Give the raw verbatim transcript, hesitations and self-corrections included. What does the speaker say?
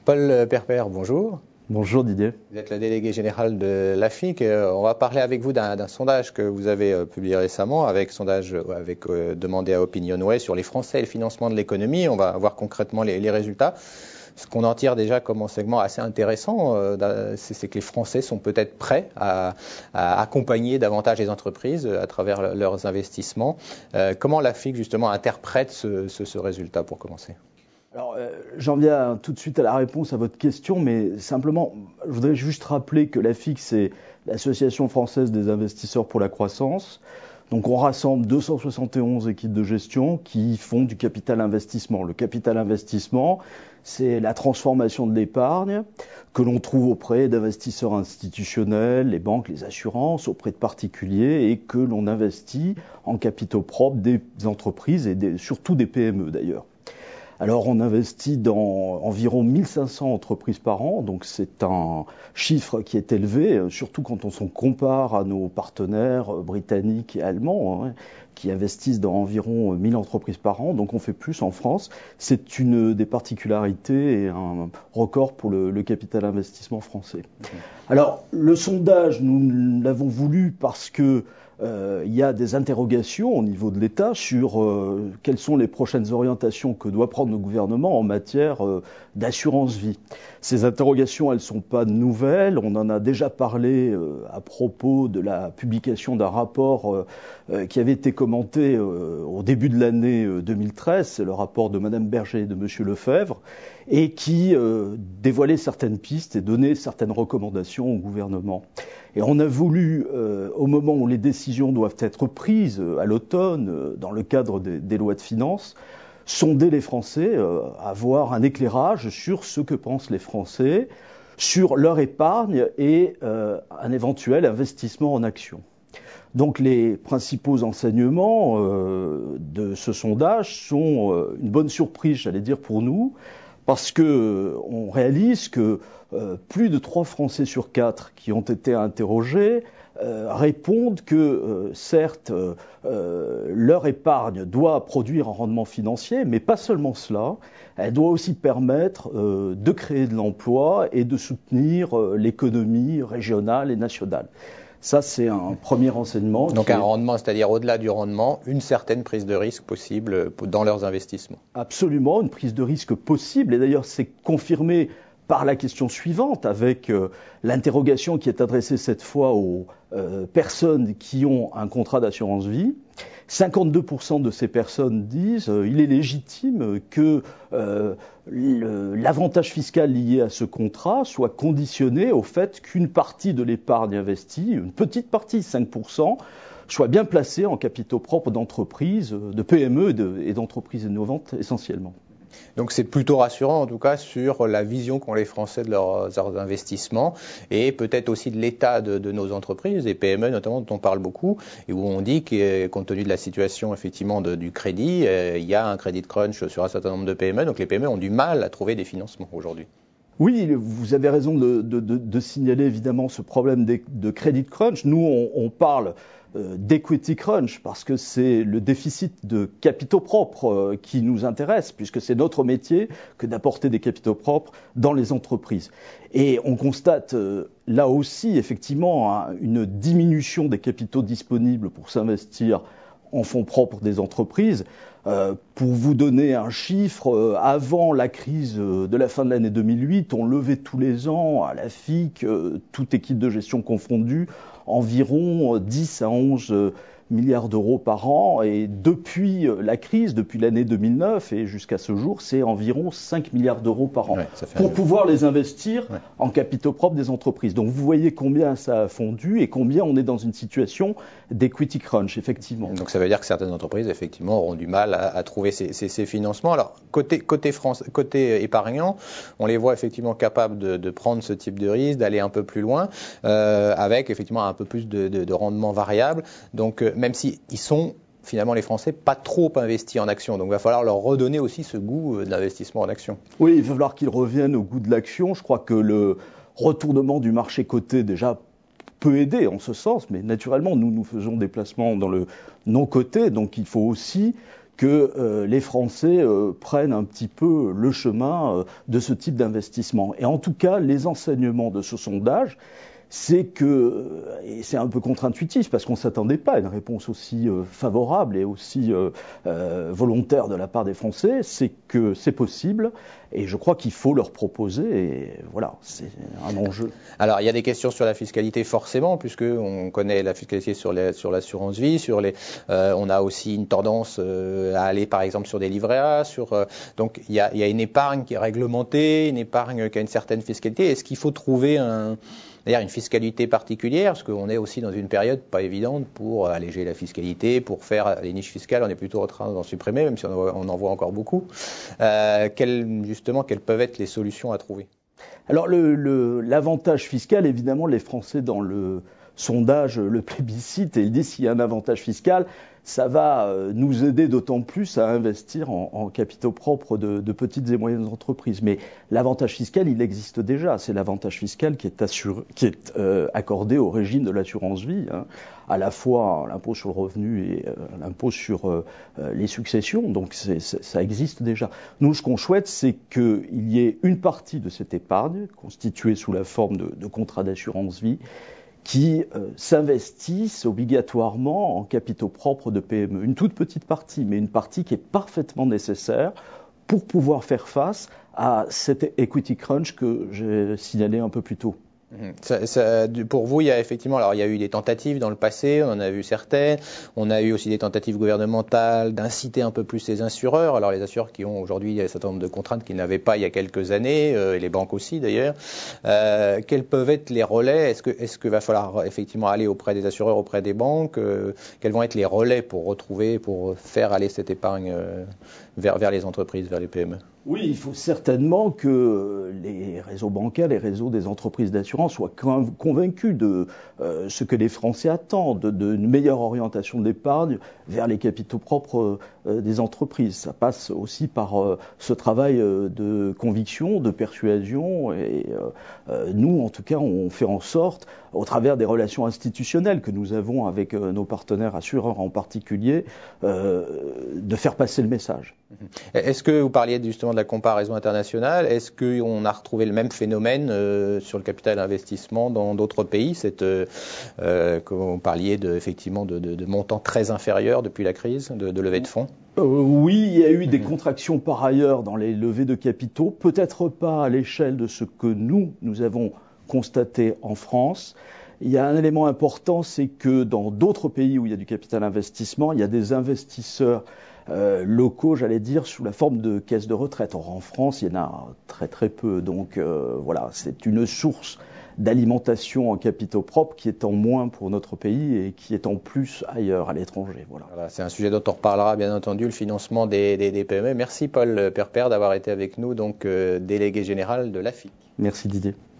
Paul Perper, bonjour. Bonjour Didier. Vous êtes le délégué général de l'A F I C. On va parler avec vous d'un sondage que vous avez publié récemment, avec sondage avec, euh, demandé à Opinionway sur les Français et le financement de l'économie. On va voir concrètement les, les résultats. Ce qu'on en tire déjà comme segment assez intéressant, euh, c'est que les Français sont peut-être prêts à, à accompagner davantage les entreprises à travers leurs investissements. Euh, comment l'A F I C justement interprète ce, ce, ce résultat pour commencer ? Alors, euh, j'en viens tout de suite à la réponse à votre question, mais simplement, je voudrais juste rappeler que l'A F I C, c'est l'Association française des investisseurs pour la croissance. Donc, on rassemble deux cent soixante et onze équipes de gestion qui font du capital investissement. Le capital investissement, c'est la transformation de l'épargne que l'on trouve auprès d'investisseurs institutionnels, les banques, les assurances, auprès de particuliers et que l'on investit en capitaux propres des entreprises et des, surtout des P M E d'ailleurs. Alors, on investit dans environ mille cinq cents entreprises par an, donc c'est un chiffre qui est élevé, surtout quand on s'en compare à nos partenaires britanniques et allemands, hein, qui investissent dans environ mille entreprises par an, donc on fait plus en France. C'est une des particularités et un record pour le, le capital investissement français. Okay. Alors, le sondage, nous l'avons voulu parce que Euh, il y a des interrogations au niveau de l'État sur euh, quelles sont les prochaines orientations que doit prendre le gouvernement en matière euh, d'assurance vie. Ces interrogations, elles ne sont pas nouvelles. On en a déjà parlé euh, à propos de la publication d'un rapport euh, euh, qui avait été commenté euh, au début de l'année euh, deux mille treize. C'est le rapport de Madame Berger et de Monsieur Lefebvre, et qui euh, dévoilait certaines pistes et donnait certaines recommandations au gouvernement. Et on a voulu, euh, au moment où les décisions doivent être prises, euh, à l'automne, euh, dans le cadre des, des lois de finances, sonder les Français, euh, avoir un éclairage sur ce que pensent les Français, sur leur épargne et euh, un éventuel investissement en actions. Donc les principaux enseignements euh, de ce sondage sont euh, une bonne surprise, j'allais dire, pour nous, parce que euh, on réalise que euh, plus de trois Français sur quatre qui ont été interrogés euh, répondent que, euh, certes, euh, euh, leur épargne doit produire un rendement financier, mais pas seulement cela, elle doit aussi permettre euh, de créer de l'emploi et de soutenir euh, l'économie régionale et nationale. Ça, c'est un premier renseignement. Donc un est... rendement, c'est-à-dire au-delà du rendement, une certaine prise de risque possible dans leurs investissements. Absolument, une prise de risque possible. Et d'ailleurs, c'est confirmé par la question suivante, avec euh, l'interrogation qui est adressée cette fois aux euh, personnes qui ont un contrat d'assurance vie. cinquante-deux pour cent de ces personnes disent euh, il est légitime que euh, le, l'avantage fiscal lié à ce contrat soit conditionné au fait qu'une partie de l'épargne investie, une petite partie, cinq pour cent, soit bien placée en capitaux propres d'entreprises, de P M E et, de, et d'entreprises innovantes essentiellement. Donc c'est plutôt rassurant en tout cas sur la vision qu'ont les Français de leurs, leurs investissements et peut-être aussi de l'état de, de nos entreprises, des P M E notamment dont on parle beaucoup et où on dit que compte tenu de la situation effectivement de, du crédit, euh, il y a un crédit crunch sur un certain nombre de P M E, donc les P M E ont du mal à trouver des financements aujourd'hui. Oui, vous avez raison de, de, de, de signaler évidemment ce problème de, de credit crunch. Nous, on, on parle euh, d'equity crunch parce que c'est le déficit de capitaux propres euh, qui nous intéresse, puisque c'est notre métier que d'apporter des capitaux propres dans les entreprises. Et on constate euh, là aussi effectivement hein, une diminution des capitaux disponibles pour s'investir en fonds propres des entreprises. Euh, pour vous donner un chiffre, euh, avant la crise euh, de la fin de l'année deux mille huit, on levait tous les ans à la F I C, euh, toute équipe de gestion confondue, environ dix à onze milliards d'euros par an. Et depuis la crise, depuis l'année deux mille neuf et jusqu'à ce jour, c'est environ cinq milliards d'euros par an. Ouais, pour un... pouvoir les investir ouais. en capitaux propres des entreprises. Donc vous voyez combien ça a fondu et combien on est dans une situation d'equity crunch, effectivement. Donc ça veut dire que certaines entreprises, effectivement, auront du mal à, à trouver ces, ces, ces financements. Alors, côté, côté, France, côté épargnant, on les voit effectivement capables de, de prendre ce type de risque, d'aller un peu plus loin, euh, avec effectivement un peu plus de, de, de rendement variable. Donc, euh, même s'ils sont, finalement, les Français, pas trop investis en actions. Donc, il va falloir leur redonner aussi ce goût de l'investissement en actions. Oui, il va falloir qu'ils reviennent au goût de l'action. Je crois que le retournement du marché coté, déjà, peut aider en ce sens, mais naturellement, nous, nous faisons des placements dans le non coté, donc il faut aussi que euh, les Français euh, prennent un petit peu le chemin euh, de ce type d'investissement. Et en tout cas, les enseignements de ce sondage, c'est que, et c'est un peu contre-intuitif parce qu'on ne s'attendait pas à une réponse aussi euh, favorable et aussi euh, euh, volontaire de la part des Français, c'est que c'est possible et je crois qu'il faut leur proposer et voilà, c'est un enjeu. Alors il y a des questions sur la fiscalité forcément puisque on connaît la fiscalité sur, les, sur l'assurance vie, sur les, euh, on a aussi une tendance euh, à aller par exemple sur des livrets A, sur, euh, donc il y, a, il y a une épargne qui est réglementée, une épargne qui a une certaine fiscalité. Est-ce qu'il faut trouver un D'ailleurs, une fiscalité particulière, parce qu'on est aussi dans une période pas évidente pour alléger la fiscalité, pour faire les niches fiscales, on est plutôt en train d'en supprimer, même si on en voit encore beaucoup. Euh, quelles, justement, quelles peuvent être les solutions à trouver? Alors, le, le, l'avantage fiscal, évidemment, les Français dans le sondage le plébiscite et ils disent s'il y a un avantage fiscal, ça va nous aider d'autant plus à investir en, en capitaux propres de, de petites et moyennes entreprises. Mais l'avantage fiscal, il existe déjà. C'est l'avantage fiscal qui est, assuré, qui est euh, accordé au régime de l'assurance vie, hein, à la fois l'impôt sur le revenu et euh, l'impôt sur euh, les successions. Donc c'est, c'est, ça existe déjà. Nous, ce qu'on souhaite, c'est qu'il y ait une partie de cette épargne constituée sous la forme de, de contrats d'assurance vie qui euh, s'investissent obligatoirement en capitaux propres de P M E. Une toute petite partie, mais une partie qui est parfaitement nécessaire pour pouvoir faire face à cet equity crunch que j'ai signalé un peu plus tôt. Ça, ça, pour vous, il y a effectivement, alors il y a eu des tentatives dans le passé, on en a vu certaines, on a eu aussi des tentatives gouvernementales d'inciter un peu plus les assureurs, alors les assureurs qui ont aujourd'hui un certain nombre de contraintes qu'ils n'avaient pas il y a quelques années, euh, et les banques aussi d'ailleurs. Euh, quels peuvent être les relais? Est-ce que, est-ce que va falloir effectivement aller auprès des assureurs, auprès des banques? euh, Quels vont être les relais pour retrouver, pour faire aller cette épargne euh, vers, vers les entreprises, vers les P M E? Oui, il faut certainement que les réseaux bancaires, les réseaux des entreprises d'assurance soient convaincus de euh, ce que les Français attendent, de, de une meilleure orientation de l'épargne vers les capitaux propres euh, des entreprises. Ça passe aussi par euh, ce travail euh, de conviction, de persuasion. Et euh, nous, en tout cas, on fait en sorte, au travers des relations institutionnelles que nous avons avec euh, nos partenaires assureurs en particulier, euh, de faire passer le message. Est-ce que vous parliez justement de la comparaison internationale? Est-ce qu'on a retrouvé le même phénomène euh, sur le capital investissement dans d'autres pays? Cette, euh, euh, que vous parliez de, effectivement de, de, de montants très inférieurs depuis la crise, de, de levée de fonds? Euh, oui, il y a eu des contractions par ailleurs dans les levées de capitaux, peut-être pas à l'échelle de ce que nous, nous avons constaté en France. Il y a un élément important, c'est que dans d'autres pays où il y a du capital investissement, il y a des investisseurs Euh, locaux, j'allais dire, sous la forme de caisses de retraite. Or, en France, il y en a très très peu. Donc euh, voilà, c'est une source d'alimentation en capitaux propres qui est en moins pour notre pays et qui est en plus ailleurs, à l'étranger. Voilà. Voilà, c'est un sujet dont on reparlera, bien entendu, le financement des, des, des P M E. Merci Paul Perpert d'avoir été avec nous, donc euh, délégué général de l'A F I C. Merci Didier.